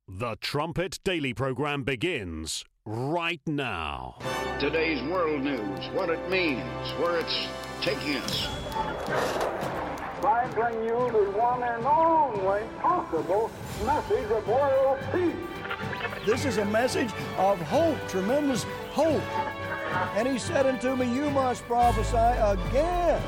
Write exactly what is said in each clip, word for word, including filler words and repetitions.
The Trumpet Daily program begins right now. Today's world news, what it means, where it's taking us. I bring you the one and only possible message of world peace. This is a message of hope, tremendous hope. And he said unto me, you must prophesy again.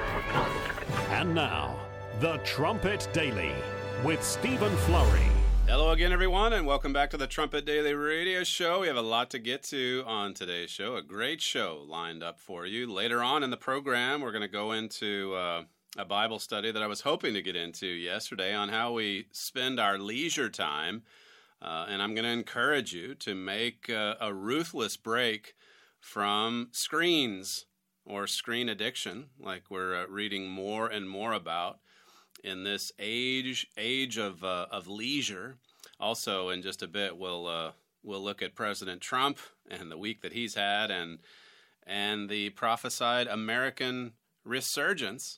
And now, The Trumpet Daily with Stephen Flurry. Hello again, everyone, and welcome back to the Trumpet Daily Radio Show. We have a lot to get to on today's show, a great show lined up for you. Later on in the program, we're going to go into uh, a Bible study that I was hoping to get into yesterday on how we spend our leisure time, uh, and I'm going to encourage you to make uh, a ruthless break from screens or screen addiction, like we're uh, reading more and more about in this age age of uh, of leisure. Also, in just a bit, we'll uh, we'll look at President Trump and the week that he's had, and and the prophesied American resurgence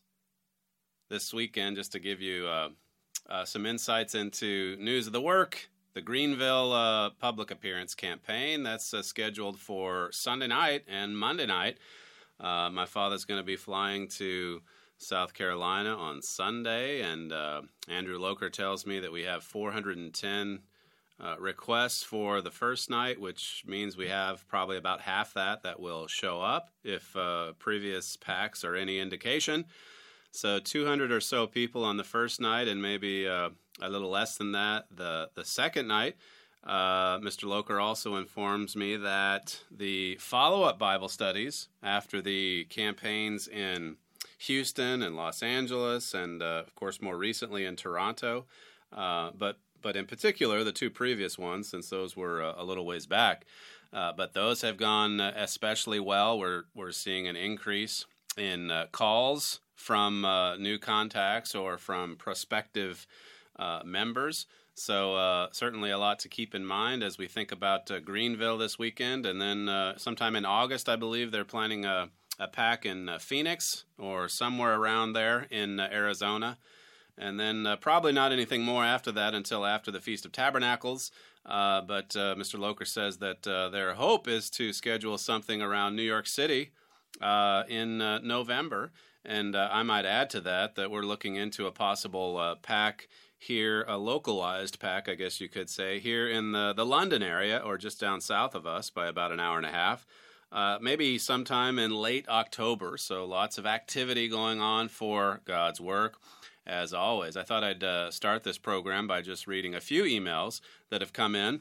this weekend. Just to give you uh, uh, some insights into news of the work, the Greenville uh, public appearance campaign that's uh, scheduled for Sunday night and Monday night. Uh, my father's going to be flying to South Carolina on Sunday, and uh, Andrew Loker tells me that we have four hundred ten uh, requests for the first night, which means we have probably about half that that will show up if uh, previous packs are any indication. So two hundred or so people on the first night, and maybe uh, a little less than that the, the second night. Uh, Mister Loker also informs me that the follow-up Bible studies after the campaigns in Houston and Los Angeles, and uh, of course more recently in Toronto, uh, but but in particular the two previous ones, since those were uh, a little ways back. Uh, but those have gone uh, especially well. We're we're seeing an increase in uh, calls from uh, new contacts or from prospective uh, members. So uh, certainly a lot to keep in mind as we think about uh, Greenville this weekend, and then uh, sometime in August, I believe they're planning a. a pack in uh, Phoenix or somewhere around there in uh, Arizona. And then uh, probably not anything more after that until after the Feast of Tabernacles. Uh, but uh, Mister Loker says that uh, their hope is to schedule something around New York City uh, in uh, November. And uh, I might add to that that we're looking into a possible uh, pack here, a localized pack, I guess you could say, here in the, the London area or just down south of us by about an hour and a half. Uh, maybe sometime in late October, so lots of activity going on for God's work. As always, I thought I'd uh, start this program by just reading a few emails that have come in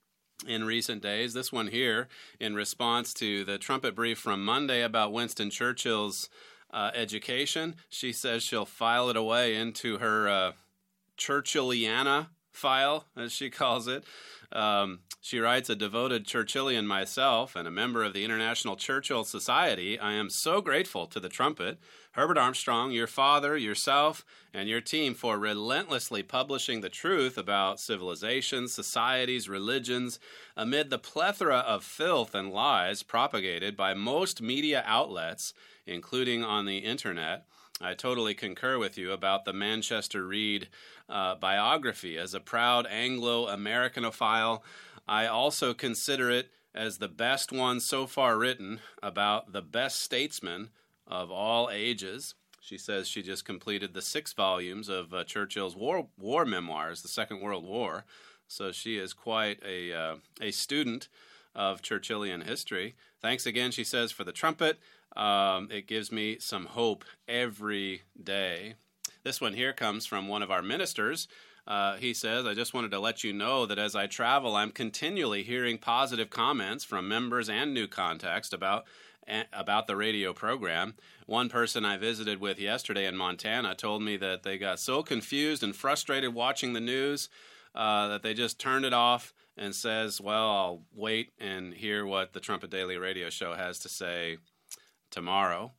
in recent days. This one here, in response to the trumpet brief from Monday about Winston Churchill's uh, education. She says she'll file it away into her uh, Churchilliana file, as she calls it. Um, she writes, a devoted Churchillian myself and a member of the International Churchill Society, I am so grateful to the Trumpet, Herbert Armstrong, your father, yourself, and your team for relentlessly publishing the truth about civilizations, societies, religions, amid the plethora of filth and lies propagated by most media outlets, including on the internet. I totally concur with you about the Manchester Reed uh, biography. As a proud Anglo-Americanophile, I also consider it as the best one so far written about the best statesman of all ages. She says she just completed the six volumes of uh, Churchill's war war memoirs, the Second World War. So she is quite a uh, a student of Churchillian history. Thanks again, she says, for the trumpet. Um, it gives me some hope every day. This one here comes from one of our ministers. Uh, he says, I just wanted to let you know that as I travel, I'm continually hearing positive comments from members and new contacts about about the radio program. One person I visited with yesterday in Montana told me that they got so confused and frustrated watching the news uh, that they just turned it off and says, well, I'll wait and hear what the Trumpet Daily Radio Show has to say tomorrow.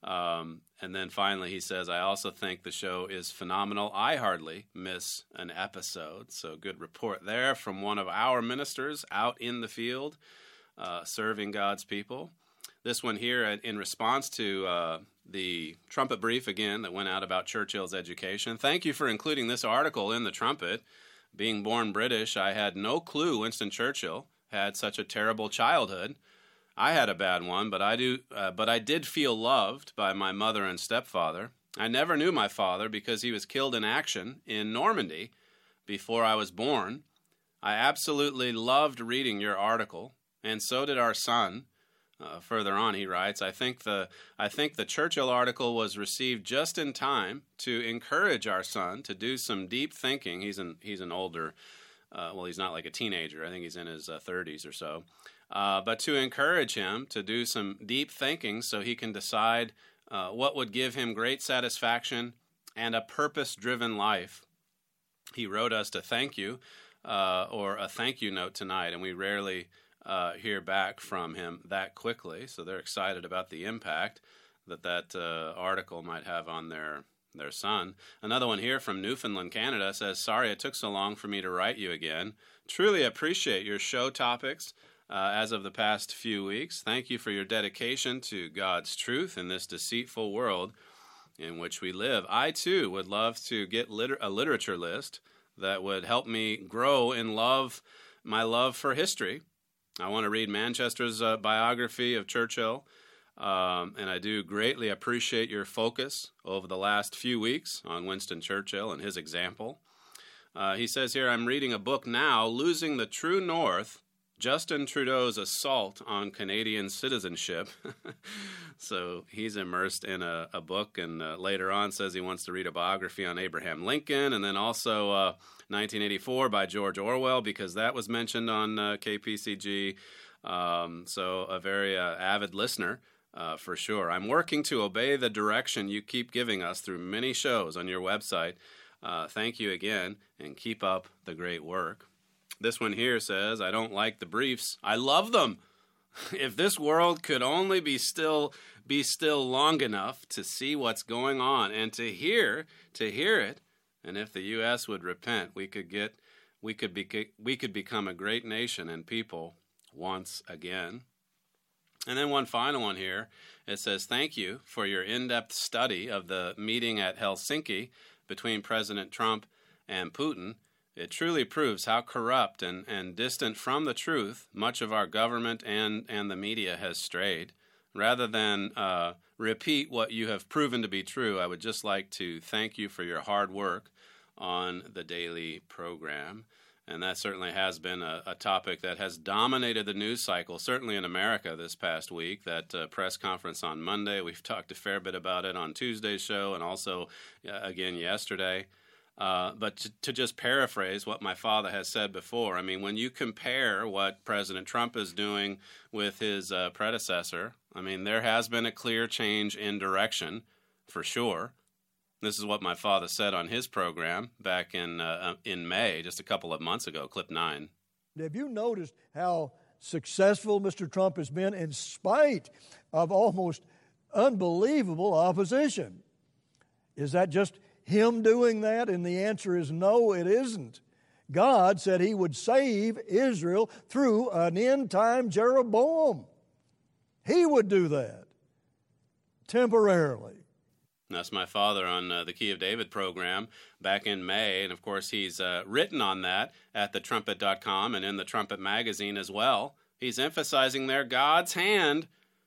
Um, and then finally he says, I also think the show is phenomenal. I hardly miss an episode. So good report there from one of our ministers out in the field uh, serving God's people. This one here in response to uh, the trumpet brief again that went out about Churchill's education. Thank you for including this article in the Trumpet. Being born British, I had no clue Winston Churchill had such a terrible childhood. I had a bad one, but I do. Uh, but I did feel loved by my mother and stepfather. I never knew my father because he was killed in action in Normandy before I was born. I absolutely loved reading your article, and so did our son. Uh, further on, he writes, I think the I think the Churchill article was received just in time to encourage our son to do some deep thinking. He's an he's an older, uh, well, he's not like a teenager. I think he's in his uh, thirties or so. Uh, but to encourage him to do some deep thinking so he can decide uh, what would give him great satisfaction and a purpose-driven life. He wrote us to thank you, uh, or a thank you note tonight, and we rarely Uh, hear back from him that quickly, so they're excited about the impact that that uh, article might have on their their son. Another one here from Newfoundland, Canada says, sorry it took so long for me to write you again. Truly appreciate your show topics uh, as of the past few weeks. Thank you for your dedication to God's truth in this deceitful world in which we live. I, too, would love to get liter- a literature list that would help me grow in love, my love for history. I want to read Manchester's uh, biography of Churchill, um, and I do greatly appreciate your focus over the last few weeks on Winston Churchill and his example. Uh, he says here, I'm reading a book now, Losing the True North, Justin Trudeau's Assault on Canadian Citizenship. So he's immersed in a, a book, and uh, later on says he wants to read a biography on Abraham Lincoln, and then also uh, nineteen eighty-four by George Orwell, because that was mentioned on uh, K P C G. Um, so a very uh, avid listener, uh, for sure. I'm working to obey the direction you keep giving us through many shows on your website. Uh, thank you again, and keep up the great work. This one here says, I don't like the briefs. I love them. If this world could only be still be still long enough to see what's going on and to hear to hear it, and if the U S would repent, we could get we could be we could become a great nation and people once again. And then one final one here. It says, thank you for your in-depth study of the meeting at Helsinki between President Trump and Putin. It truly proves how corrupt and, and distant from the truth much of our government and, and the media has strayed. Rather than uh, repeat what you have proven to be true, I would just like to thank you for your hard work on the daily program. And that certainly has been a, a topic that has dominated the news cycle, certainly in America this past week. That uh, press conference on Monday, we've talked a fair bit about it on Tuesday's show and also uh, again yesterday. Uh, but to, to just paraphrase what my father has said before, I mean, when you compare what President Trump is doing with his uh, predecessor, I mean, there has been a clear change in direction, for sure. This is what my father said on his program back in uh, in May, just a couple of months ago, clip nine. Have you noticed how successful Mister Trump has been in spite of almost unbelievable opposition? Is that just him doing that? And the answer is no, it isn't. God said he would save Israel through an end-time Jeroboam. He would do that temporarily. That's my father on uh, the Key of David program back in May. And, of course, he's uh, written on that at the trumpet dot com and in the Trumpet magazine as well. He's emphasizing there God's hand.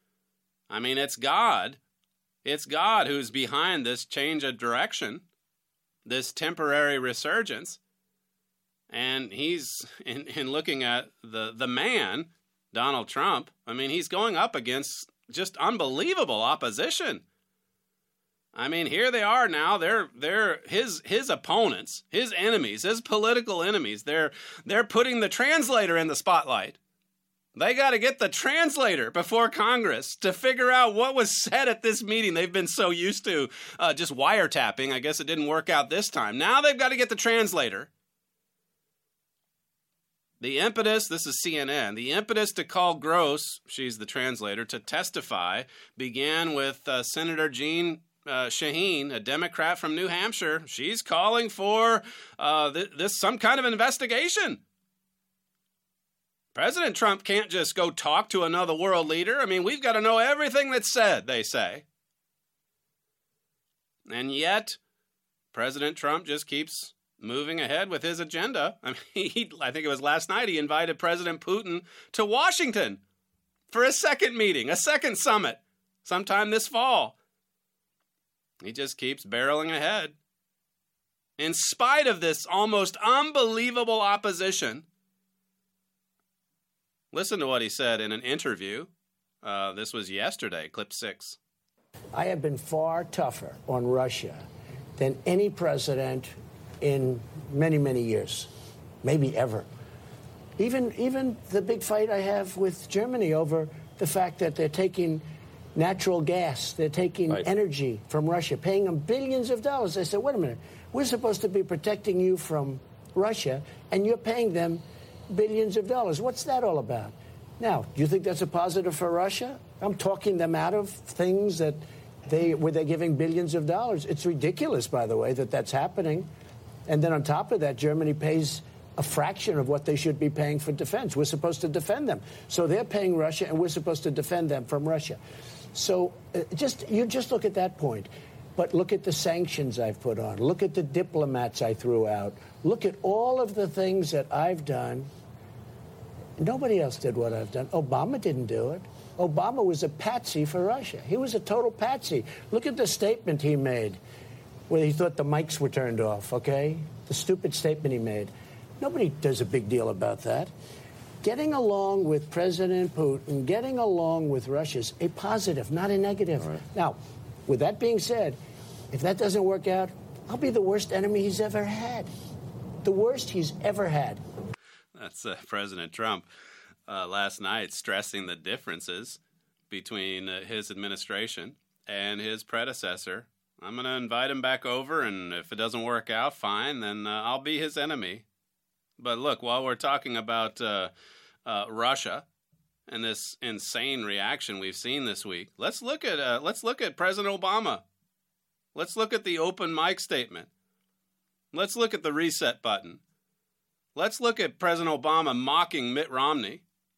I mean, it's God. It's God who's behind this change of direction, this temporary resurgence. And he's, in, in looking at the, the man, Donald Trump, I mean, he's going up against just unbelievable opposition. I mean, here they are now. They're they're his his opponents, his enemies, his political enemies. They're they're putting the translator in the spotlight. They got to get the translator before Congress to figure out what was said at this meeting. They've been so used to uh, just wiretapping. I guess it didn't work out this time. Now they've got to get the translator. The impetus, this is C N N, the impetus to call Gross, she's the translator, to testify began with uh, Senator Jean Uh, Shaheen, a Democrat from New Hampshire. She's calling for uh, th- this some kind of investigation. President Trump can't just go talk to another world leader. I mean, we've got to know everything that's said, they say. And yet, President Trump just keeps moving ahead with his agenda. I mean, he, I think it was last night he invited President Putin to Washington for a second meeting, a second summit, sometime this fall. He just keeps barreling ahead. In spite of this almost unbelievable opposition, listen to what he said in an interview. Uh, this was yesterday, clip six. I have been far tougher on Russia than any president in many, many years, maybe ever. Even, even the big fight I have with Germany over the fact that they're taking natural gas, they're taking right. energy from Russia, paying them billions of dollars. I said, wait a minute, we're supposed to be protecting you from Russia, and you're paying them billions of dollars. What's that all about? Now, do you think that's a positive for Russia? I'm talking them out of things that they, where they're giving billions of dollars. It's ridiculous, by the way, that that's happening. And then on top of that, Germany pays a fraction of what they should be paying for defense. We're supposed to defend them. So they're paying Russia, and we're supposed to defend them from Russia. So uh, just you just look at that point. But look at the sanctions I've put on. Look at the diplomats I threw out. Look at all of the things that I've done. Nobody else did what I've done. Obama didn't do it. Obama was a patsy for Russia. He was a total patsy. Look at the statement he made where he thought the mics were turned off, okay? The stupid statement he made. Nobody does a big deal about that. Getting along with President Putin, getting along with Russia is a positive, not a negative. Right. Now, with that being said, if that doesn't work out, I'll be the worst enemy he's ever had. The worst he's ever had. That's uh, President Trump uh, last night stressing the differences between uh, his administration and his predecessor. I'm going to invite him back over, and if it doesn't work out, fine, then uh, I'll be his enemy. But look, while we're talking about uh, uh, Russia and this insane reaction we've seen this week, let's look at uh, let's look at President Obama. Let's look at the open mic statement. Let's look at the reset button. Let's look at President Obama mocking Mitt Romney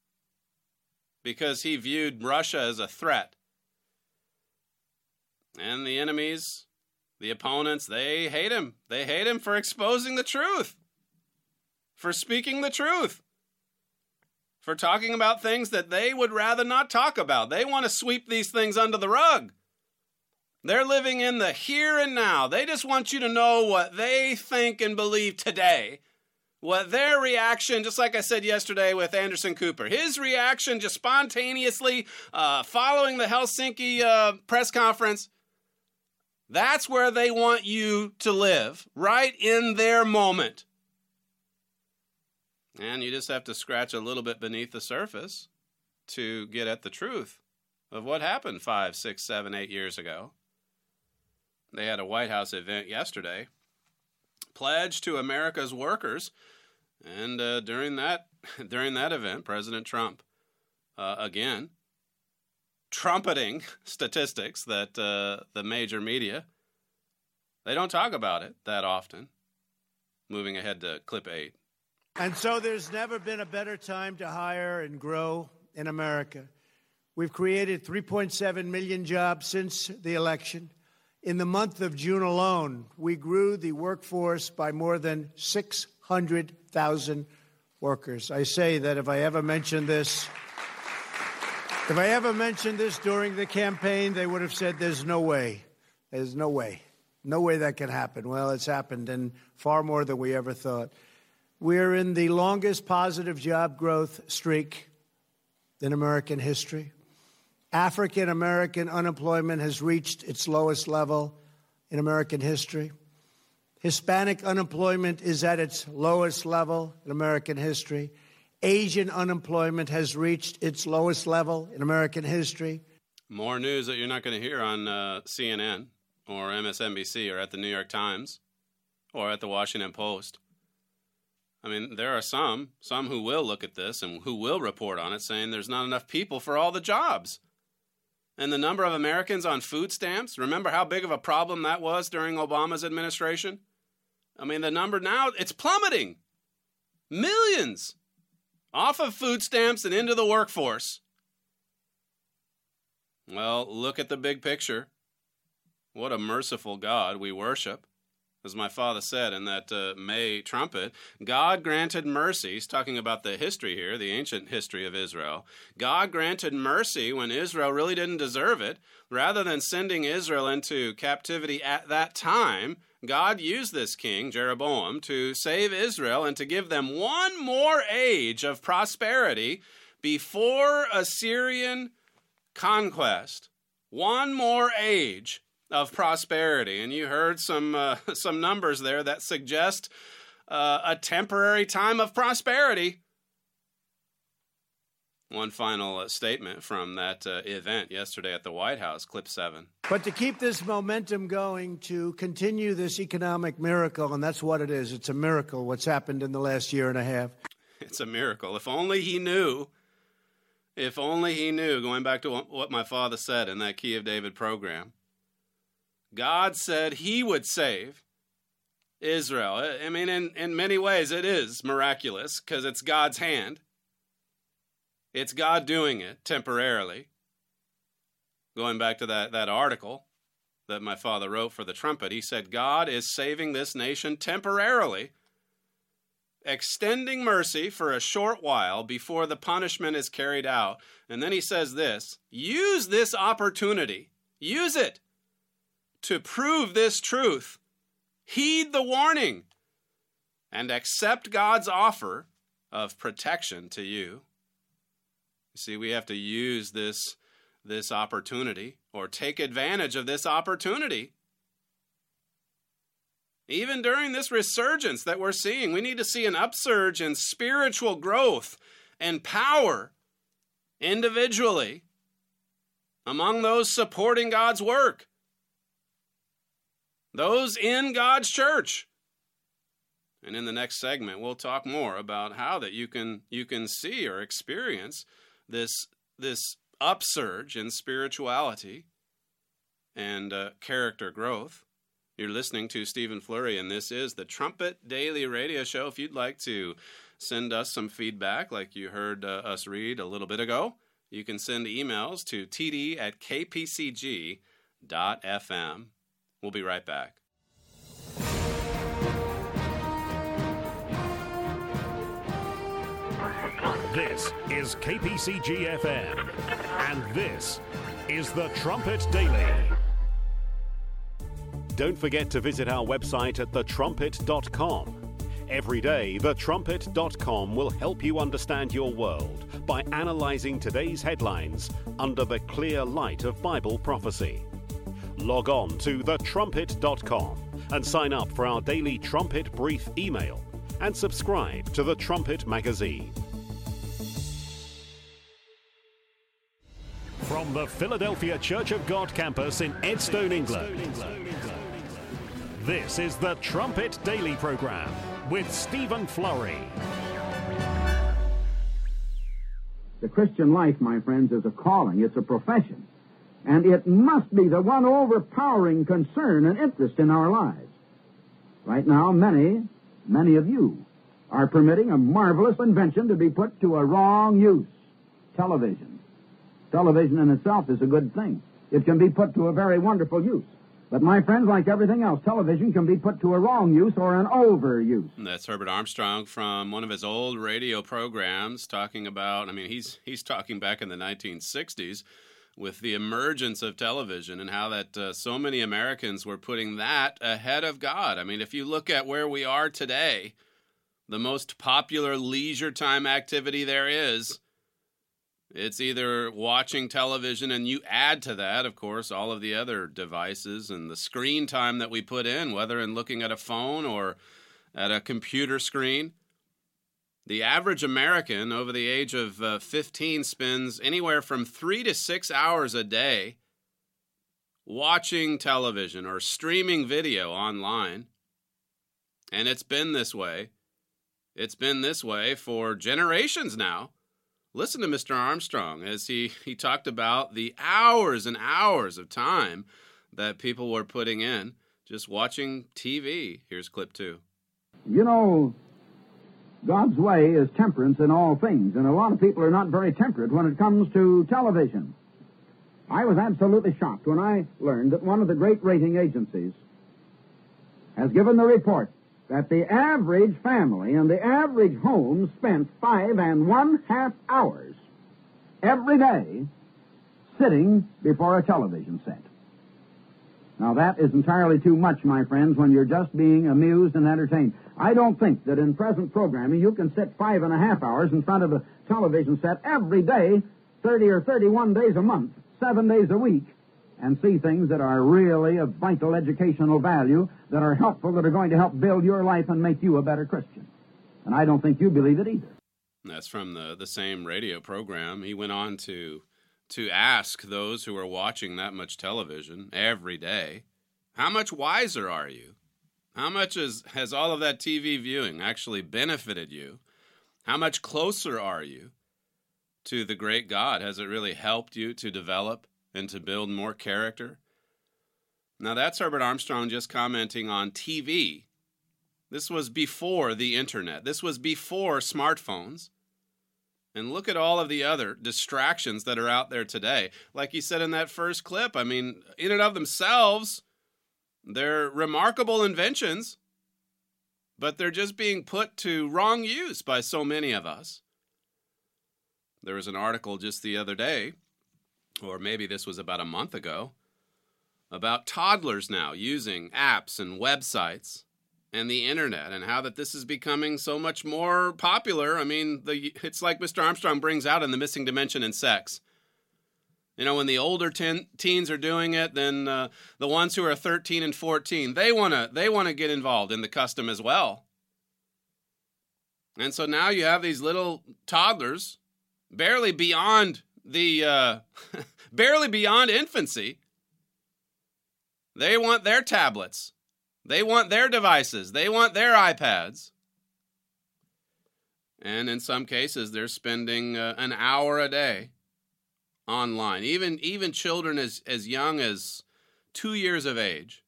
because he viewed Russia as a threat. And the enemies, the opponents, they hate him. They hate him for exposing the truth, for speaking the truth, for talking about things that they would rather not talk about. They want to sweep these things under the rug. They're living in the here and now. They just want you to know what they think and believe today. What their reaction, just like I said yesterday with Anderson Cooper, his reaction just spontaneously uh, following the Helsinki uh, press conference, that's where they want you to live, right in their moment. And you just have to scratch a little bit beneath the surface to get at the truth of what happened five, six, seven, eight years ago. They had a White House event yesterday, pledge to America's workers, and uh, during that during that event, President Trump, uh, again, trumpeting statistics that uh, the major media, they don't talk about it that often. Moving ahead to clip eight. And so there's never been a better time to hire and grow in America. We've created three point seven million jobs since the election. In the month of June alone, we grew the workforce by more than six hundred thousand workers. I say that if I ever mentioned this, if I ever mentioned this during the campaign, they would have said there's no way. There's no way. No way that can happen. Well, it's happened, and far more than we ever thought. We're in the longest positive job growth streak in American history. African-American unemployment has reached its lowest level in American history. Hispanic unemployment is at its lowest level in American history. Asian unemployment has reached its lowest level in American history. More news that you're not going to hear on uh, C N N or M S N B C or at the New York Times or at the Washington Post. I mean, there are some, some who will look at this and who will report on it saying there's not enough people for all the jobs. And the number of Americans on food stamps, remember how big of a problem that was during Obama's administration? I mean, the number now, it's plummeting. Millions off of food stamps and into the workforce. Well, look at the big picture. What a merciful God we worship. as my father said in that uh, May trumpet, God granted mercy. He's talking about the history here, the ancient history of Israel. God granted mercy when Israel really didn't deserve it. Rather than sending Israel into captivity at that time, God used this king, Jeroboam, to save Israel and to give them one more age of prosperity before Assyrian conquest. One more age of prosperity. And you heard some uh, some numbers there that suggest uh, a temporary time of prosperity. One final uh, statement from that uh, event yesterday at the White House, clip seven. But to keep this momentum going, to continue this economic miracle, and that's what it is, it's a miracle what's happened in the last year and a half. It's a miracle. If only he knew, if only he knew, going back to what my father said in that Key of David program, God said he would save Israel. I mean, in, in many ways, it is miraculous because it's God's hand. It's God doing it temporarily. Going back to that, that article that my father wrote for the Trumpet, he said, God is saving this nation temporarily, extending mercy for a short while before the punishment is carried out. And then he says this, use this opportunity, use it to prove this truth. Heed the warning and accept God's offer of protection to you. You see, we have to use this, this opportunity or take advantage of this opportunity. Even during this resurgence that we're seeing, we need to see an upsurge in spiritual growth and power individually among those supporting God's work, those in God's church. And in the next segment, we'll talk more about how that you can you can see or experience this this upsurge in spirituality and uh, character growth. You're listening to Stephen Flurry, and this is the Trumpet Daily Radio Show. If you'd like to send us some feedback, like you heard uh, us read a little bit ago, you can send emails to t d at k p c g dot f m. We'll be right back. This is K P C G F M, and this is the Trumpet Daily. Don't forget to visit our website at the trumpet dot com. Every day, the trumpet dot com will help you understand your world by analyzing today's headlines under the clear light of Bible prophecy. Log on to the trumpet dot com and sign up for our daily Trumpet Brief email and subscribe to the Trumpet magazine. From the Philadelphia Church of God campus in Edstone, England, this is the Trumpet Daily Program with Stephen Flurry. The Christian life, my friends, is a calling. It's a profession. And it must be the one overpowering concern and interest in our lives. Right now, many, many of you are permitting a marvelous invention to be put to a wrong use. Television. Television in itself is a good thing. It can be put to a very wonderful use. But, my friends, like everything else, television can be put to a wrong use or an overuse. That's Herbert Armstrong from one of his old radio programs talking about, I mean, he's he's talking back in the nineteen sixties with the emergence of television and how that uh, so many Americans were putting that ahead of God. I mean, if you look at where we are today, the most popular leisure time activity there is, it's either watching television, and you add to that, of course, all of the other devices and the screen time that we put in, whether in looking at a phone or at a computer screen. The average American over the age of uh, fifteen spends anywhere from three to six hours a day watching television or streaming video online. And it's been this way. It's been this way for generations now. Listen to Mister Armstrong as he, he talked about the hours and hours of time that people were putting in just watching T V. Here's clip two. You know, God's way is temperance in all things, and a lot of people are not very temperate when it comes to television. I was absolutely shocked when I learned that one of the great rating agencies has given the report that the average family in the average home spent five and one half hours every day sitting before a television set. Now, that is entirely too much, my friends, when you're just being amused and entertained. I don't think that in present programming you can sit five and a half hours in front of a television set every day, thirty or thirty-one days a month, seven days a week, and see things that are really of vital educational value, that are helpful, that are going to help build your life and make you a better Christian. And I don't think you believe it either. That's from the, the same radio program. He went on to to ask those who are watching that much television every day, how much wiser are you? How much is, has all of that T V viewing actually benefited you? How much closer are you to the great God? Has it really helped you to develop and to build more character? Now, that's Herbert Armstrong just commenting on T V. This was before the internet. This was before smartphones. And look at all of the other distractions that are out there today. Like he said in that first clip, I mean, in and of themselves, they're remarkable inventions, but they're just being put to wrong use by so many of us. There was an article just the other day, or maybe this was about a month ago, about toddlers now using apps and websites and the internet, and how that this is becoming so much more popular. I mean, the it's like Mister Armstrong brings out in The Missing Dimension in Sex. You know, when the older ten, teens are doing it, then uh, the ones who are thirteen and fourteen, they want to they want to get involved in the custom as well. And so now you have these little toddlers, barely beyond the uh, barely beyond infancy. They want their tablets. They want their devices. They want their iPads. And in some cases, they're spending uh, an hour a day online. Even, even children as, as young as two years of age.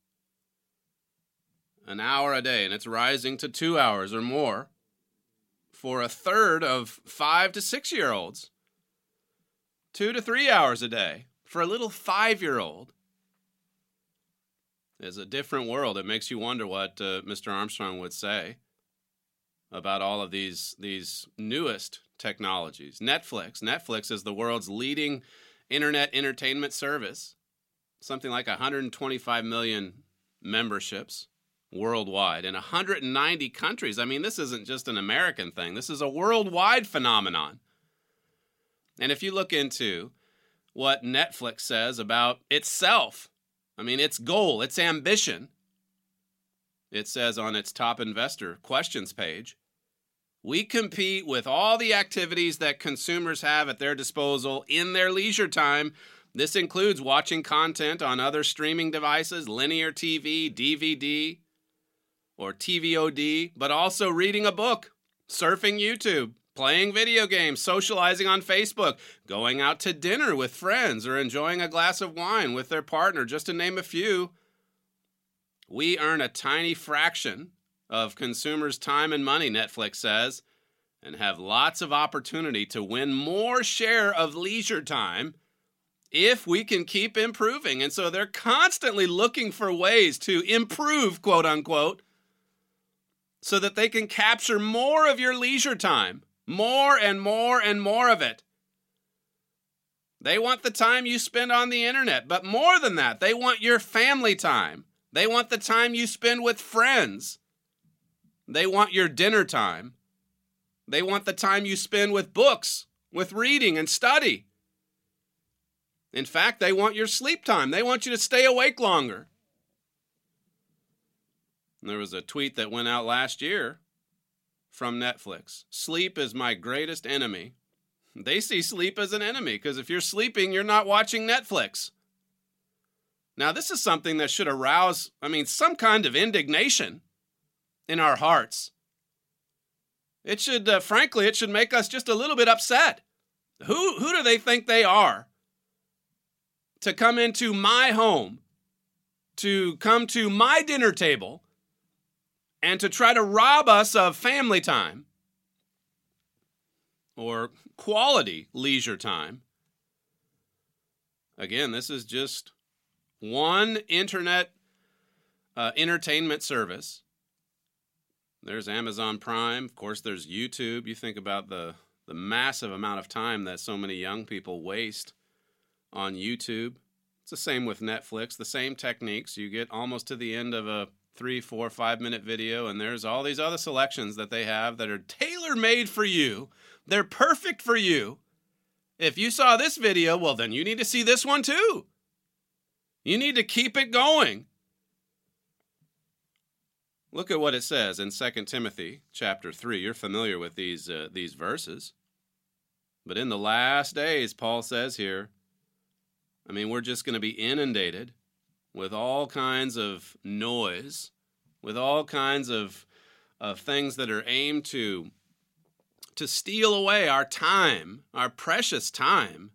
An hour a day, and it's rising to two hours or more for a third of five to six-year-olds. Two to three hours a day for a little five-year-old. It's a different world. It makes you wonder what uh, Mister Armstrong would say about all of these these newest technologies. Netflix. Netflix is the world's leading internet entertainment service. Something like one hundred twenty-five million memberships worldwide in one hundred ninety countries. I mean, this isn't just an American thing. This is a worldwide phenomenon. And if you look into what Netflix says about itself, I mean, its goal, its ambition, it says on its top investor questions page, we compete with all the activities that consumers have at their disposal in their leisure time. This includes watching content on other streaming devices, linear T V, D V D, or T V O D, but also reading a book, surfing YouTube, playing video games, socializing on Facebook, going out to dinner with friends, or enjoying a glass of wine with their partner, just to name a few. We earn a tiny fraction of consumers' time and money, Netflix says, and have lots of opportunity to win more share of leisure time if we can keep improving. And so they're constantly looking for ways to improve, quote unquote, so that they can capture more of your leisure time. More and more and more of it. They want the time you spend on the internet, but more than that, they want your family time. They want the time you spend with friends. They want your dinner time. They want the time you spend with books, with reading and study. In fact, they want your sleep time. They want you to stay awake longer. There was a tweet that went out last year from Netflix. Sleep is my greatest enemy. They see sleep as an enemy because if you're sleeping, you're not watching Netflix. Now, this is something that should arouse, I mean, some kind of indignation in our hearts. It should, uh, frankly, it should make us just a little bit upset. Who, who do they think they are to come into my home, to come to my dinner table, and to try to rob us of family time or quality leisure time? Again, this is just one internet uh, entertainment service. There's Amazon Prime. Of course, there's YouTube. You think about the, the massive amount of time that so many young people waste on YouTube. It's the same with Netflix, the same techniques. You get almost to the end of a three, four, five-minute video, and there's all these other selections that they have that are tailor-made for you. They're perfect for you. If you saw this video, well, then you need to see this one too. You need to keep it going. Look at what it says in Second Timothy chapter three. You're familiar with these, uh, these verses. But in the last days, Paul says here, I mean, we're just going to be inundated with all kinds of noise, with all kinds of, of things that are aimed to, to steal away our time, our precious time.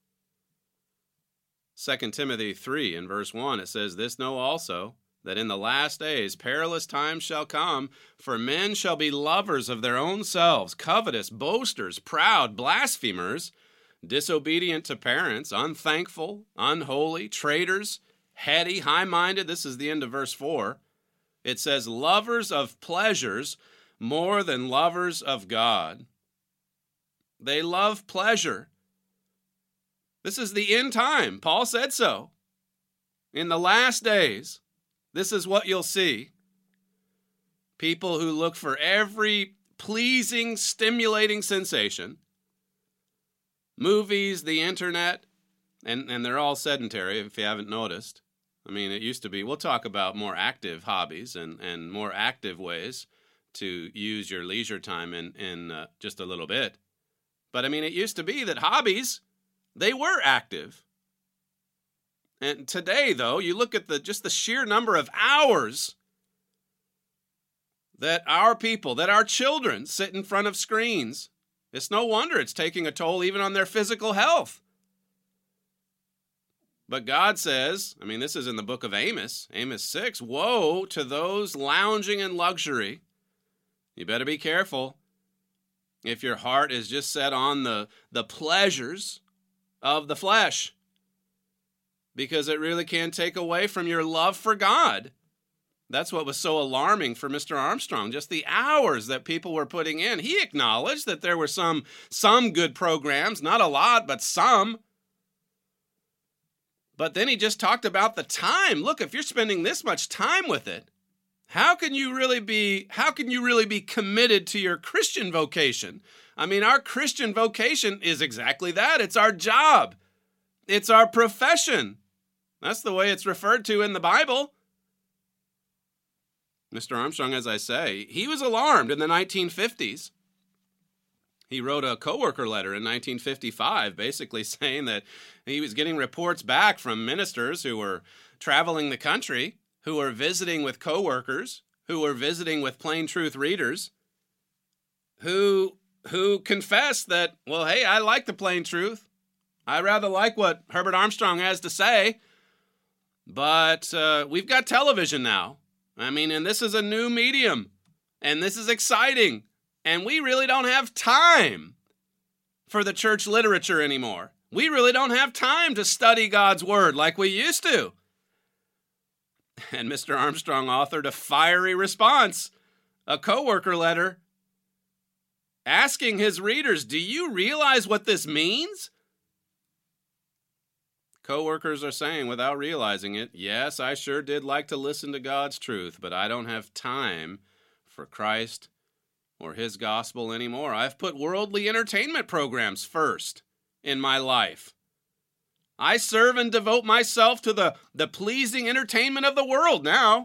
Second Timothy three in verse one, it says, "This know also, that in the last days perilous times shall come, for men shall be lovers of their own selves, covetous, boasters, proud, blasphemers, disobedient to parents, unthankful, unholy, traitors, heady, high-minded." This is the end of verse four. It says, "lovers of pleasures more than lovers of God." They love pleasure. This is the end time. Paul said so. In the last days, this is what you'll see. People who look for every pleasing, stimulating sensation. Movies, the internet, and, and they're all sedentary, if you haven't noticed. I mean, it used to be, we'll talk about more active hobbies and, and more active ways to use your leisure time in, in uh, just a little bit. But I mean, it used to be that hobbies, they were active. And today, though, you look at the just the sheer number of hours that our people, that our children sit in front of screens. It's no wonder it's taking a toll even on their physical health. But God says, I mean, this is in the book of Amos, Amos six, "Woe to those lounging in luxury." You better be careful if your heart is just set on the, the pleasures of the flesh, because it really can take away from your love for God. That's what was so alarming for Mister Armstrong, just the hours that people were putting in. He acknowledged that there were some, some good programs, not a lot, but some. But then he just talked about the time. Look, if you're spending this much time with it, how can you really be, how can you really be committed to your Christian vocation? I mean, our Christian vocation is exactly that. It's our job. It's our profession. That's the way it's referred to in the Bible. Mister Armstrong, as I say, he was alarmed in the nineteen fifties. He wrote a coworker letter in nineteen fifty-five, basically saying that he was getting reports back from ministers who were traveling the country, who were visiting with coworkers, who were visiting with Plain Truth readers, who who confessed that, well, hey, I like the Plain Truth. I rather like what Herbert Armstrong has to say, but uh, we've got television now. I mean, and this is a new medium, and this is exciting, and we really don't have time for the church literature anymore. We really don't have time to study God's Word like we used to. And Mister Armstrong authored a fiery response, a coworker letter, asking his readers, do you realize what this means? Coworkers are saying, without realizing it, yes, I sure did like to listen to God's truth, but I don't have time for Christ or his gospel anymore. I've put worldly entertainment programs first in my life. I serve and devote myself to the, the pleasing entertainment of the world now.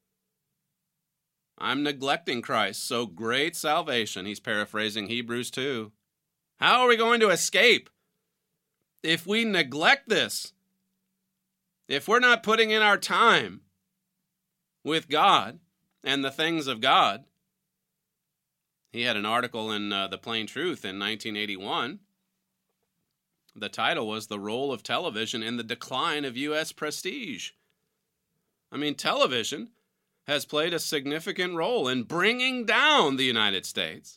I'm neglecting Christ, so great salvation. He's paraphrasing Hebrews two. How are we going to escape if we neglect this? If we're not putting in our time with God and the things of God? He had an article in uh, The Plain Truth in nineteen eighty-one. The title was "The Role of Television in the Decline of U S Prestige." I mean, television has played a significant role in bringing down the United States.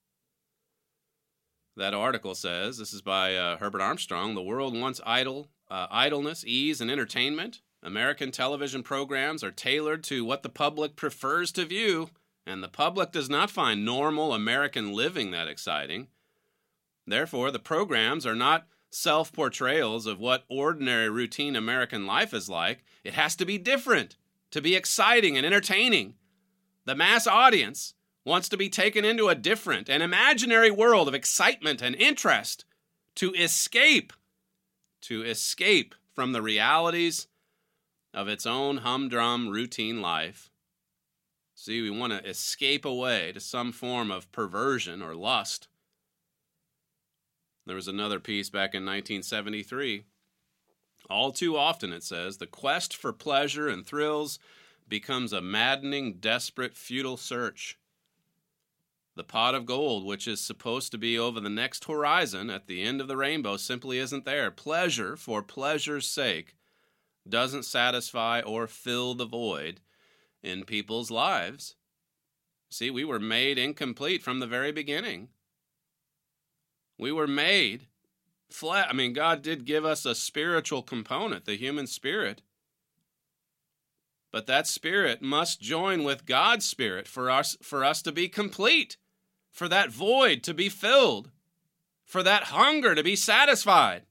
That article says, this is by uh, Herbert Armstrong, "The world wants idle, uh, idleness, ease, and entertainment. American television programs are tailored to what the public prefers to view, and the public does not find normal American living that exciting. Therefore, the programs are not self-portrayals of what ordinary routine American life is like. It has to be different, to be exciting and entertaining. The mass audience wants to be taken into a different, an imaginary world of excitement and interest, to escape, to escape from the realities of its own humdrum routine life. See, we want to escape away to some form of perversion or lust. There was another piece back in nineteen seventy-three. All too often, it says, the quest for pleasure and thrills becomes a maddening, desperate, futile search. The pot of gold, which is supposed to be over the next horizon at the end of the rainbow, simply isn't there. Pleasure for pleasure's sake doesn't satisfy or fill the void in people's lives. See, we were made incomplete from the very beginning. We were made flat. I mean, God did give us a spiritual component, the human spirit. But that spirit must join with God's spirit for us, for us to be complete, for that void to be filled, for that hunger to be satisfied.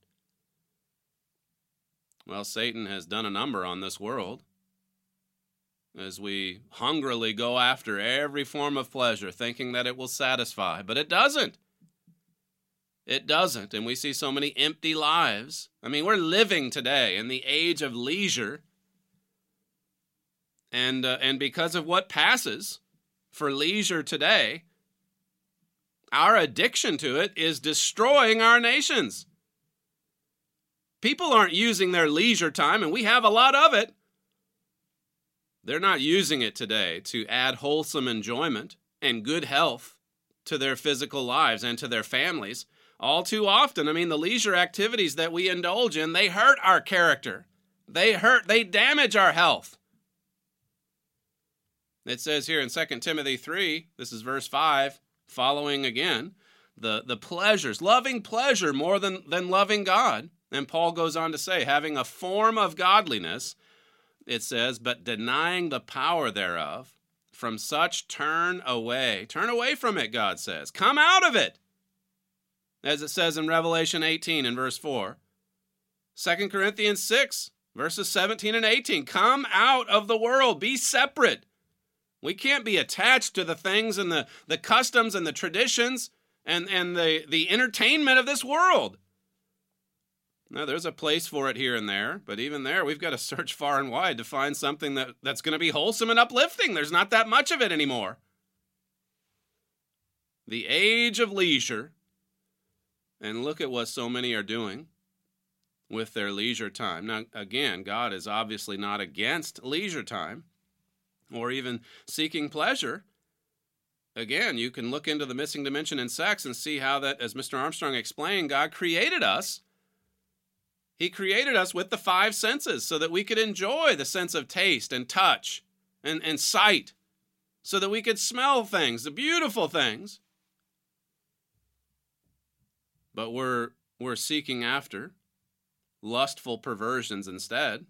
Well, Satan has done a number on this world as we hungrily go after every form of pleasure, thinking that it will satisfy, but it doesn't. It doesn't, and we see so many empty lives. I mean, we're living today in the age of leisure, and uh, and because of what passes for leisure today, our addiction to it is destroying our nations. People aren't using their leisure time, and we have a lot of it. They're not using it today to add wholesome enjoyment and good health to their physical lives and to their families. All too often, I mean, the leisure activities that we indulge in, they hurt our character. They hurt, they damage our health. It says here in Second Timothy three, this is verse five, following again, the, the pleasures, loving pleasure more than, than loving God. And Paul goes on to say, having a form of godliness, it says, but denying the power thereof, from such turn away. Turn away from it, God says. Come out of it. As it says in Revelation eighteen and verse four. Second Corinthians six, verses seventeen and eighteen. Come out of the world. Be separate. We can't be attached to the things and the, the customs and the traditions and, and the, the entertainment of this world. Now, there's a place for it here and there, but even there, we've got to search far and wide to find something that, that's going to be wholesome and uplifting. There's not that much of it anymore. The age of leisure, and look at what so many are doing with their leisure time. Now, again, God is obviously not against leisure time or even seeking pleasure. Again, you can look into the missing dimension in sex and see how that, as Mister Armstrong explained, God created us. He created us with the five senses so that we could enjoy the sense of taste and touch and, and sight, so that we could smell things, the beautiful things. But we're, we're seeking after lustful perversions instead.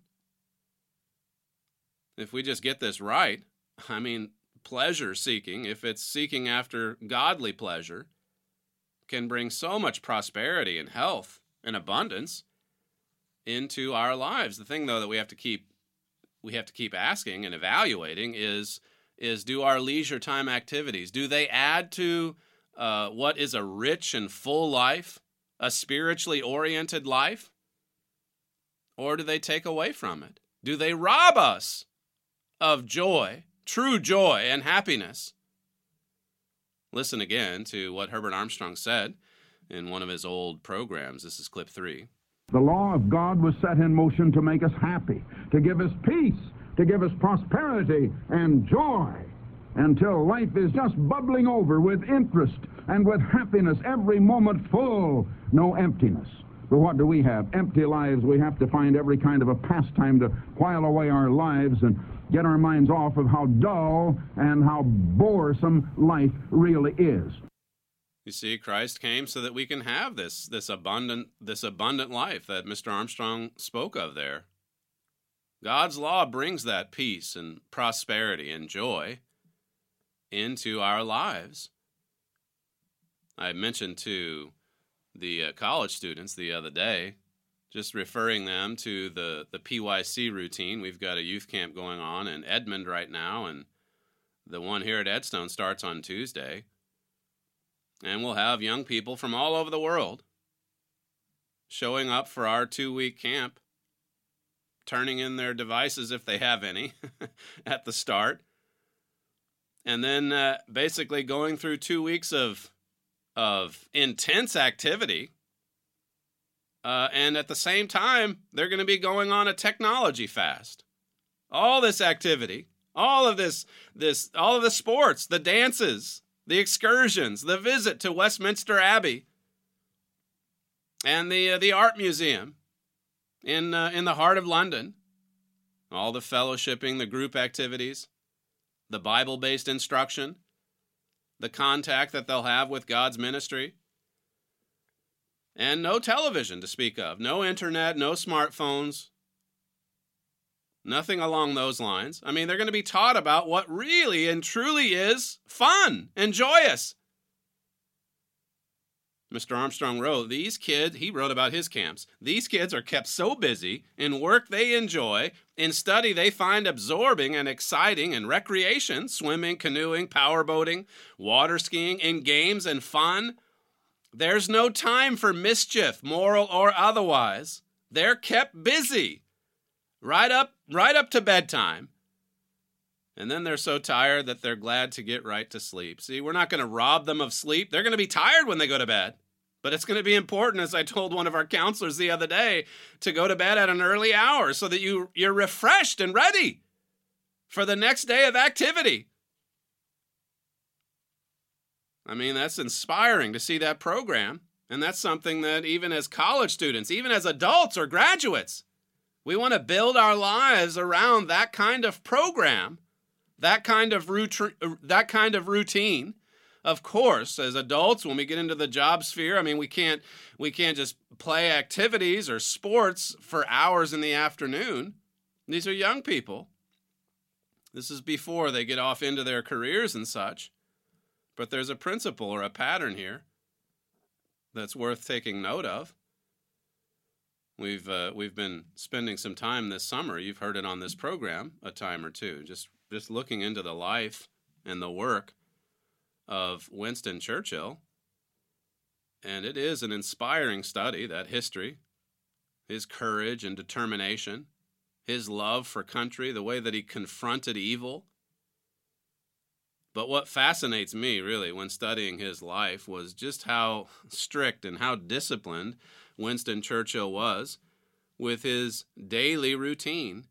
If we just get this right, I mean, pleasure seeking, if it's seeking after godly pleasure, can bring so much prosperity and health and abundance into our lives. The thing, though, that we have to keep we have to keep asking and evaluating is is do our leisure time activities, do they add to uh, what is a rich and full life, a spiritually oriented life, or do they take away from it? Do they rob us of joy, true joy and happiness? Listen again to what Herbert Armstrong said in one of his old programs. This is clip three. The law of God was set in motion to make us happy, to give us peace, to give us prosperity and joy, until life is just bubbling over with interest and with happiness, every moment full, no emptiness. But what do we have? Empty lives. We have to find every kind of a pastime to while away our lives and get our minds off of how dull and how boresome life really is. You see, Christ came so that we can have this, this abundant, this abundant life that Mister Armstrong spoke of there. God's law brings that peace and prosperity and joy into our lives. I mentioned to the uh, college students the other day, just referring them to the, the P Y C routine. We've got a youth camp going on in Edmond right now, and the one here at Edstone starts on Tuesday. And we'll have young people from all over the world showing up for our two-week camp, turning in their devices if they have any at the start, and then uh, basically going through two weeks of, of intense activity. Uh, and at the same time, they're going to be going on a technology fast. All this activity, all of this, this, all of the sports, the dances, the excursions, the visit to Westminster Abbey, and the uh, the art museum in uh, in the heart of London, all the fellowshipping, the group activities, the Bible-based instruction, the contact that they'll have with God's ministry. And no television to speak of, no internet, no smartphones, nothing along those lines. I mean, they're going to be taught about what really and truly is fun and joyous. Mister Armstrong wrote, these kids, he wrote about his camps, these kids are kept so busy in work they enjoy, in study they find absorbing and exciting, in recreation, swimming, canoeing, powerboating, water skiing, in games and fun. There's no time for mischief, moral or otherwise. They're kept busy right up, right up to bedtime. And then they're so tired that they're glad to get right to sleep. See, we're not going to rob them of sleep. They're going to be tired when they go to bed. But it's going to be important, as I told one of our counselors the other day, to go to bed at an early hour so that you, you're refreshed and ready for the next day of activity. I mean, that's inspiring to see that program. And that's something that even as college students, even as adults or graduates, we want to build our lives around that kind of program, that kind of routine, that kind of routine. Of course, as adults, when we get into the job sphere, I mean, we can't we can't just play activities or sports for hours in the afternoon. These are young people. This is before they get off into their careers and such. But there's a principle or a pattern here that's worth taking note of. We've uh, we've been spending some time this summer. You've heard it on this program a time or two, just just looking into the life and the work of Winston Churchill. And it is an inspiring study, that history, his courage and determination, his love for country, the way that he confronted evil. But what fascinates me, really, when studying his life was just how strict and how disciplined Winston Churchill was with his daily routine.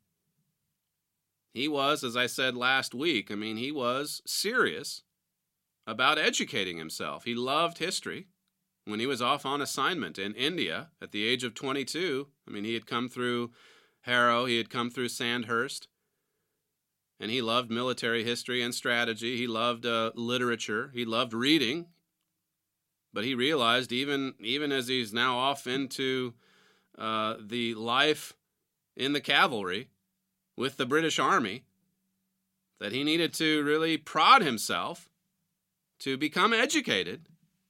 He was, as I said last week, I mean, he was serious about educating himself. He loved history. When he was off on assignment in India at the age of twenty-two, I mean, he had come through Harrow, he had come through Sandhurst, and he loved military history and strategy. He loved uh, literature. He loved reading. But he realized, even, even as he's now off into uh, the life in the cavalry with the British Army, that he needed to really prod himself to become educated.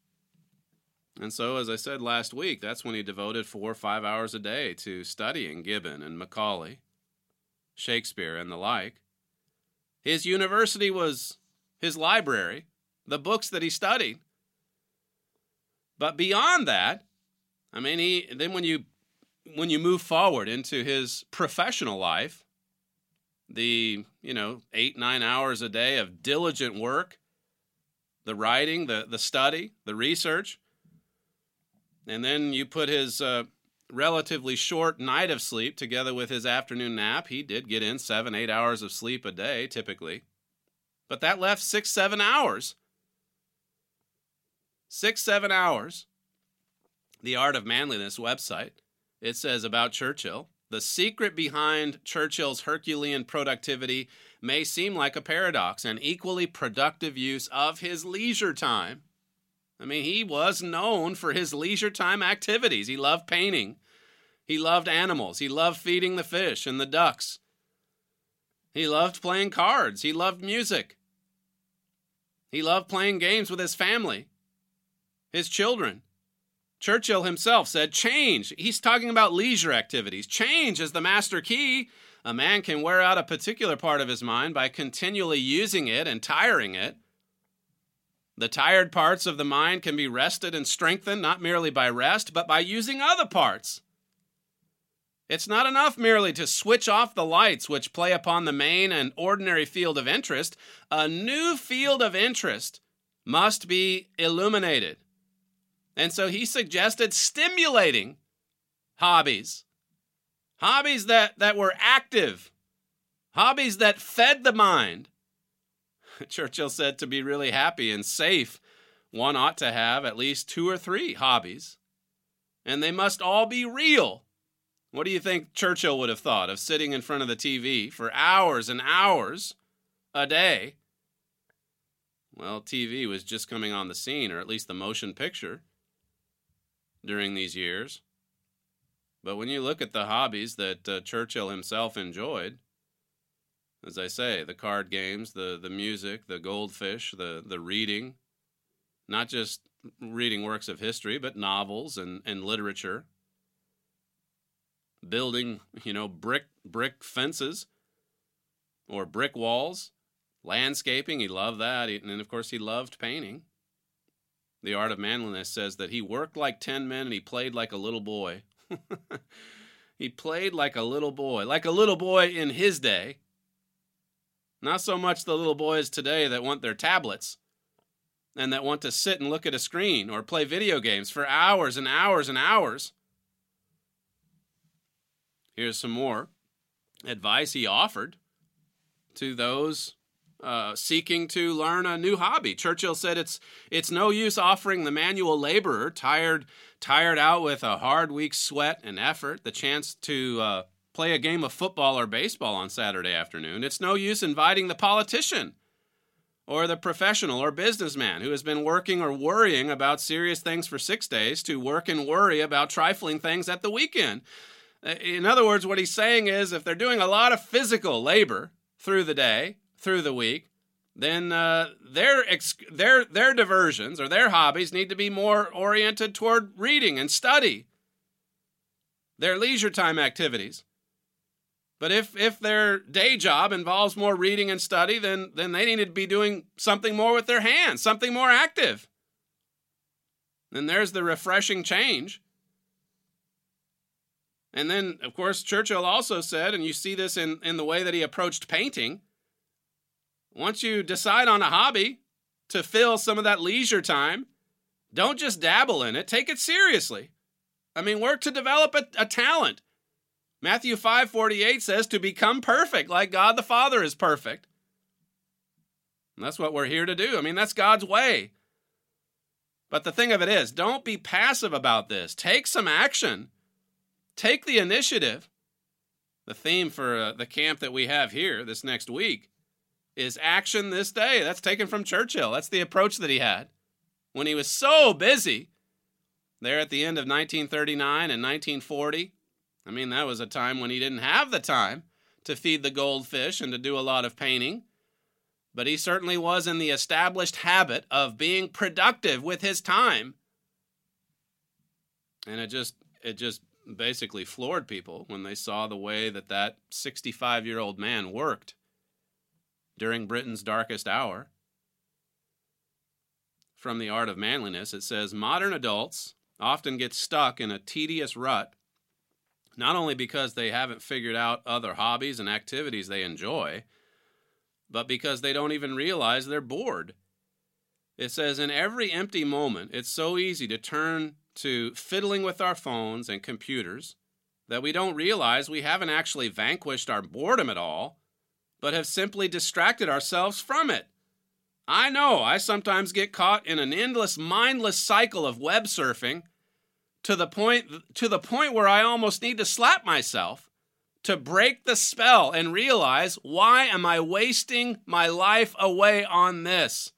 And so, as I said last week, that's when he devoted four or five hours a day to studying Gibbon and Macaulay, Shakespeare, and the like. His university was his library, the books that he studied. But beyond that, I mean, he then when you when you move forward into his professional life, the, you know, eight, nine hours a day of diligent work, the writing, the, the study, the research, and then you put his uh, relatively short night of sleep together with his afternoon nap. He did get in seven, eight hours of sleep a day, typically. But that left six, seven hours. Six, seven hours. The Art of Manliness website, it says about Churchill, the secret behind Churchill's Herculean productivity may seem like a paradox, an equally productive use of his leisure time. I mean, he was known for his leisure time activities. He loved painting. He loved animals. He loved feeding the fish and the ducks He loved playing cards. He loved music. He loved playing games with his family, his children. Churchill himself said, change. He's talking about leisure activities. Change is the master key. A man can wear out a particular part of his mind by continually using it and tiring it. The tired parts of the mind can be rested and strengthened not merely by rest, but by using other parts. It's not enough merely to switch off the lights which play upon the main and ordinary field of interest. A new field of interest must be illuminated. And so he suggested stimulating hobbies. Hobbies that, that were active. Hobbies that fed the mind. Churchill said to be really happy and safe, one ought to have at least two or three hobbies. And they must all be real. What do you think Churchill would have thought of sitting in front of the T V for hours and hours a day? Well, T V was just coming on the scene, or at least the motion picture, during these years. But when you look at the hobbies that uh, Churchill himself enjoyed, as I say, the card games, the, the music, the goldfish, the, the reading, not just reading works of history, but novels and, and literature, building, you know, brick brick fences or brick walls, landscaping, he loved that, and then, of course, he loved painting. The Art of Manliness says that he worked like ten men and he played like a little boy. He played like a little boy, like a little boy in his day. Not so much the little boys today that want their tablets and that want to sit and look at a screen or play video games for hours and hours and hours. Here's some more advice he offered to those uh, seeking to learn a new hobby. Churchill said it's it's no use offering the manual laborer, tired tired out with a hard week's sweat and effort, the chance to uh, play a game of football or baseball on Saturday afternoon. It's no use inviting the politician or the professional or businessman who has been working or worrying about serious things for six days to work and worry about trifling things at the weekend. In other words, what he's saying is if they're doing a lot of physical labor through the day, through the week, then uh, their, ex- their, their diversions or their hobbies need to be more oriented toward reading and study, their leisure time activities. But if, if their day job involves more reading and study, then, then they need to be doing something more with their hands, something more active. And there's the refreshing change. And then, of course, Churchill also said, and you see this in, in the way that he approached painting, once you decide on a hobby to fill some of that leisure time, don't just dabble in it, take it seriously. I mean, work to develop a, a talent. Matthew five forty-eight says to become perfect like God the Father is perfect. And that's what we're here to do. I mean, that's God's way. But the thing of it is, don't be passive about this. Take some action. Take the initiative. The theme for uh, the camp that we have here this next week is action this day. That's taken from Churchill. That's the approach that he had when he was so busy there at the end of nineteen thirty-nine and nineteen forty. I mean, that was a time when he didn't have the time to feed the goldfish and to do a lot of painting. But he certainly was in the established habit of being productive with his time. And it just it just basically floored people when they saw the way that that sixty-five-year-old man worked during Britain's darkest hour. From The Art of Manliness, it says, modern adults often get stuck in a tedious rut, not only because they haven't figured out other hobbies and activities they enjoy, but because they don't even realize they're bored. It says, in every empty moment, it's so easy to turn to fiddling with our phones and computers that we don't realize we haven't actually vanquished our boredom at all, but have simply distracted ourselves from it. I know I sometimes get caught in an endless, mindless cycle of web surfing to the point, to the point where I almost need to slap myself to break the spell and realize, why am I wasting my life away on this?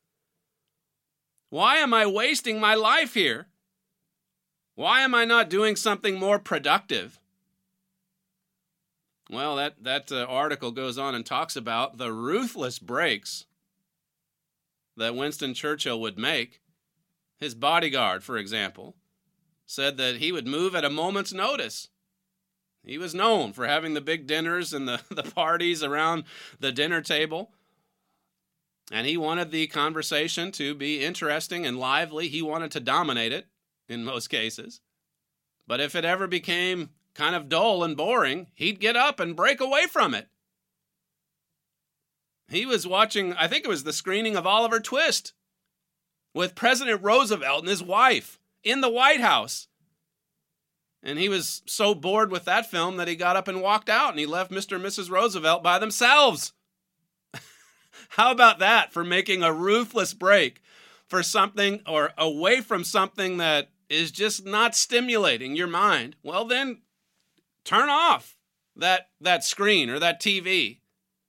Why am I wasting my life here? Why am I not doing something more productive? Well, that, that uh, article goes on and talks about the ruthless breaks that Winston Churchill would make. His bodyguard, for example, said that he would move at a moment's notice. He was known for having the big dinners and the, the parties around the dinner table. And he wanted the conversation to be interesting and lively. He wanted to dominate it in most cases. But if it ever became kind of dull and boring, he'd get up and break away from it. He was watching, I think it was the screening of Oliver Twist with President Roosevelt and his wife in the White House. And he was so bored with that film that he got up and walked out, and he left Mister and Missus Roosevelt by themselves. How about that for making a ruthless break for something or away from something that is just not stimulating your mind? Well, then turn off that, that screen or that T V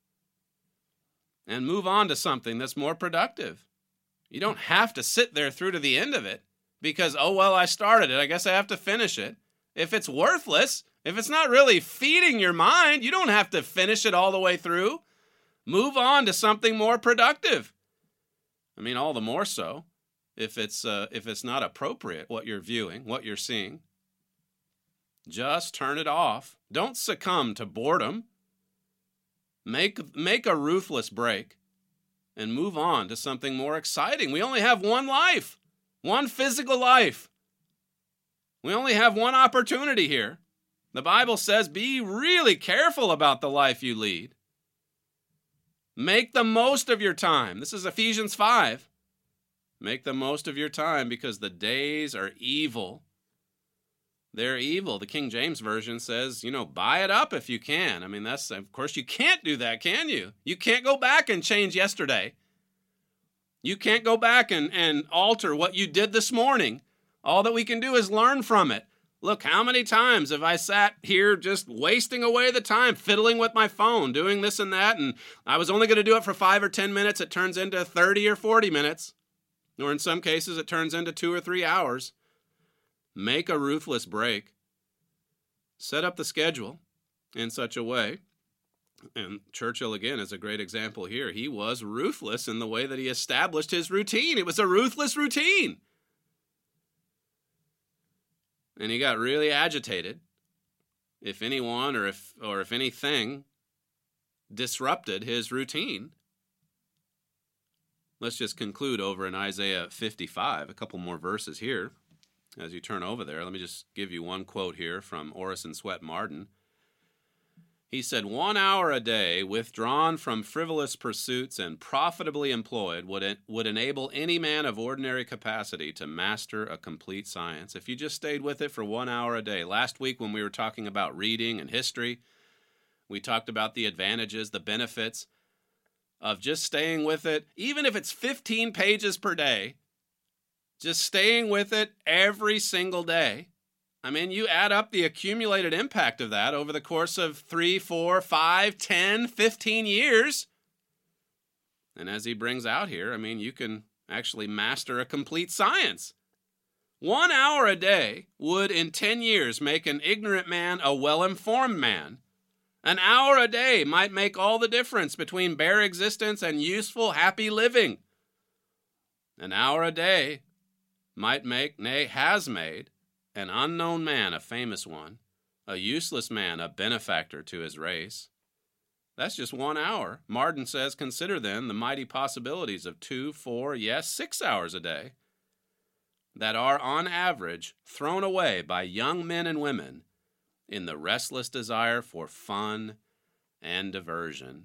and move on to something that's more productive. You don't have to sit there through to the end of it because, oh, well, I started it. I guess I have to finish it. If it's worthless, if it's not really feeding your mind, you don't have to finish it all the way through. Move on to something more productive. I mean, all the more so if it's uh, if it's not appropriate, what you're viewing, what you're seeing. Just turn it off. Don't succumb to boredom. Make, make a ruthless break and move on to something more exciting. We only have one life, one physical life. We only have one opportunity here. The Bible says be really careful about the life you lead. Make the most of your time. This is Ephesians five. Make the most of your time because the days are evil. They're evil. The King James Version says, you know, buy it up if you can. I mean, that's, of course, you can't do that, can you? You can't go back and change yesterday. You can't go back and, and alter what you did this morning. All that we can do is learn from it. Look, how many times have I sat here just wasting away the time, fiddling with my phone, doing this and that, and I was only going to do it for five or ten minutes. It turns into thirty or forty minutes, or in some cases, it turns into two or three hours. Make a ruthless break. Set up the schedule in such a way. And Churchill, again, is a great example here. He was ruthless in the way that he established his routine. It was a ruthless routine. And he got really agitated if anyone or if or if anything disrupted his routine. Let's just conclude over in Isaiah fifty-five, a couple more verses here. As you turn over there, let me just give you one quote here from Orison Swett Marden. He said, one hour a day withdrawn from frivolous pursuits and profitably employed would, would enable any man of ordinary capacity to master a complete science. If you just stayed with it for one hour a day. Last week when we were talking about reading and history, we talked about the advantages, the benefits of just staying with it, even if it's fifteen pages per day. Just staying with it every single day. I mean, you add up the accumulated impact of that over the course of three, four, five, ten, fifteen years. And as he brings out here, I mean, you can actually master a complete science. One hour a day would in ten years make an ignorant man a well-informed man. An hour a day might make all the difference between bare existence and useful, happy living. An hour a day might make, nay, has made, an unknown man a famous one, a useless man a benefactor to his race. That's just one hour. Marden says, consider then the mighty possibilities of two, four, yes, six hours a day that are, on average, thrown away by young men and women in the restless desire for fun and diversion.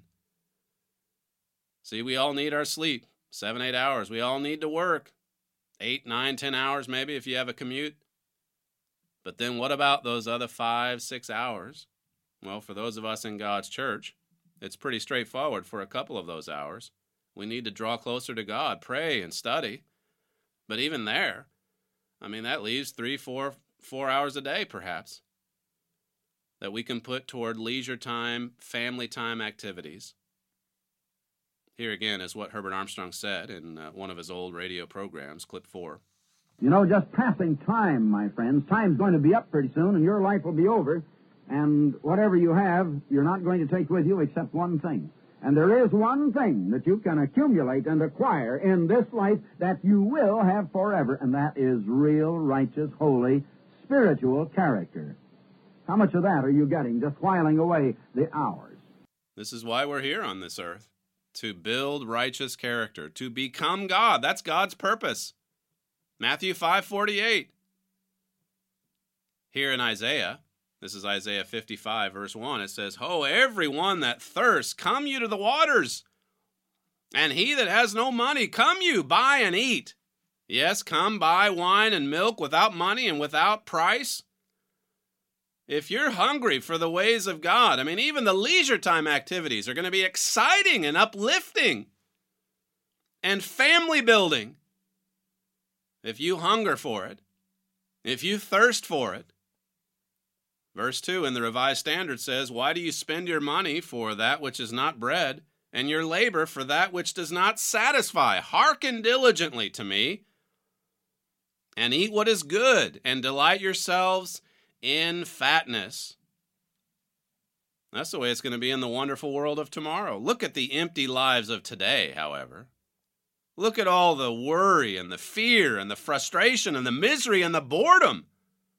See, we all need our sleep, seven, eight hours. We all need to work. Eight, nine, ten hours maybe if you have a commute. But then what about those other five, six hours? Well, for those of us in God's church, it's pretty straightforward for a couple of those hours. We need to draw closer to God, pray and study. But even there, I mean, that leaves three, four, four hours a day perhaps that we can put toward leisure time, family time activities. Here again is what Herbert Armstrong said in uh, one of his old radio programs, clip four. You know, just passing time, my friends. Time's going to be up pretty soon, and your life will be over. And whatever you have, you're not going to take with you except one thing. And there is one thing that you can accumulate and acquire in this life that you will have forever, and that is real, righteous, holy, spiritual character. How much of that are you getting just whiling away the hours? This is why we're here on this earth, to build righteous character, to become God. That's God's purpose. Matthew five forty-eight. Here in Isaiah, this is Isaiah fifty-five, verse one. It says, Ho, everyone that thirsts, come you to the waters. And he that has no money, come you, buy and eat. Yes, come buy wine and milk without money and without price. If you're hungry for the ways of God, I mean, even the leisure time activities are going to be exciting and uplifting and family building. If you hunger for it, if you thirst for it. Verse two in the Revised Standard says, Why do you spend your money for that which is not bread, and your labor for that which does not satisfy? Hearken diligently to me, and eat what is good, and delight yourselves in fatness. That's the way it's going to be in the wonderful world of tomorrow. Look at the empty lives of today, however. Look at all the worry and the fear and the frustration and the misery and the boredom.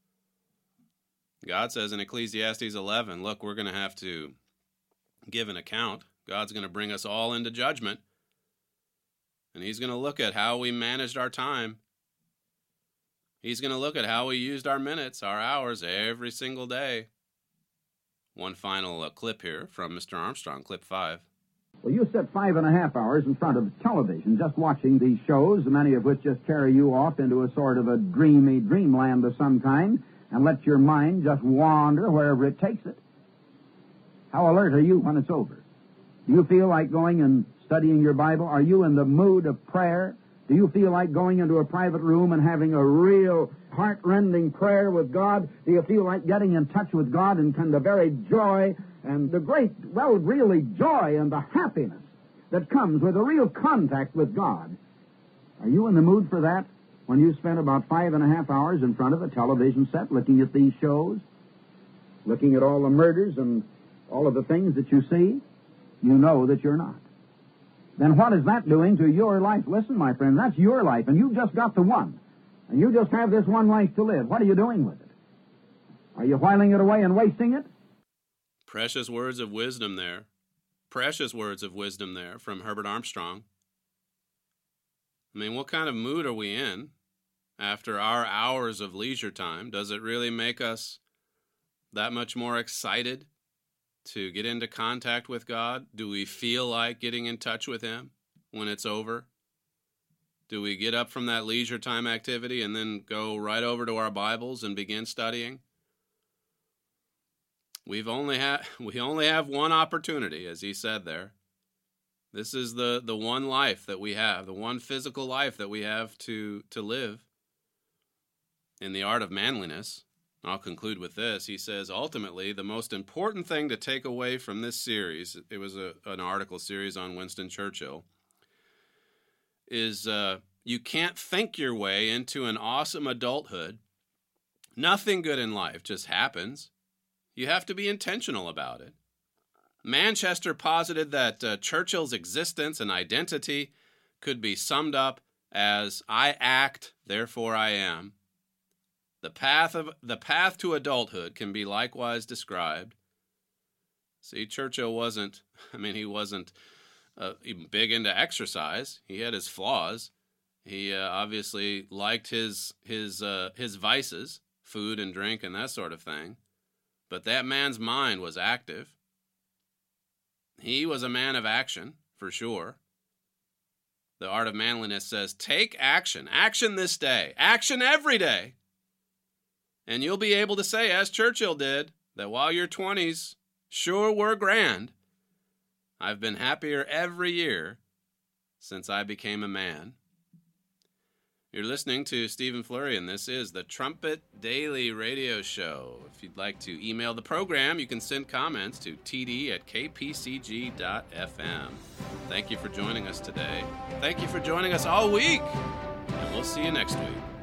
God says in Ecclesiastes eleven, look, we're going to have to give an account. God's going to bring us all into judgment. And he's going to look at how we managed our time. He's going to look at how we used our minutes, our hours, every single day. One final uh, clip here from Mister Armstrong, clip five. Well, you sit five and a half hours in front of television just watching these shows, many of which just carry you off into a sort of a dreamy dreamland of some kind, and let your mind just wander wherever it takes it. How alert are you when it's over? Do you feel like going and studying your Bible? Are you in the mood of prayer? Do you feel like going into a private room and having a real heart-rending prayer with God? Do you feel like getting in touch with God and kind of the very joy and the great, well, really joy and the happiness that comes with a real contact with God? Are you in the mood for that when you spend about five and a half hours in front of a television set looking at these shows, looking at all the murders and all of the things that you see? You know that you're not. Then what is that doing to your life? Listen, my friend, that's your life, and you've just got the one. And you just have this one life to live. What are you doing with it? Are you whiling it away and wasting it? Precious words of wisdom there. Precious words of wisdom there from Herbert Armstrong. I mean, what kind of mood are we in after our hours of leisure time? Does it really make us that much more excited to get into contact with God? Do we feel like getting in touch with Him when it's over? Do we get up from that leisure time activity and then go right over to our Bibles and begin studying? We've only ha- we only have one opportunity, as he said there. This is the, the one life that we have, the one physical life that we have to, to live in the art of manliness. I'll conclude with this. He says, ultimately, the most important thing to take away from this series, it was a, an article series on Winston Churchill, is uh, you can't think your way into an awesome adulthood. Nothing good in life just happens. You have to be intentional about it. Manchester posited that uh, Churchill's existence and identity could be summed up as, I act, therefore I am. The path of the path to adulthood can be likewise described. See, Churchill wasn't, I mean, he wasn't uh, big into exercise. He had his flaws. He uh, obviously liked his his uh, his vices, food and drink and that sort of thing. But that man's mind was active. He was a man of action, for sure. The Art of Manliness says, take action. Action this day. Action every day. And you'll be able to say, as Churchill did, that while your twenties sure were grand, I've been happier every year since I became a man. You're listening to Stephen Flurry, and this is the Trumpet Daily Radio Show. If you'd like to email the program, you can send comments to t d at k p c g dot f m. Thank you for joining us today. Thank you for joining us all week, and we'll see you next week.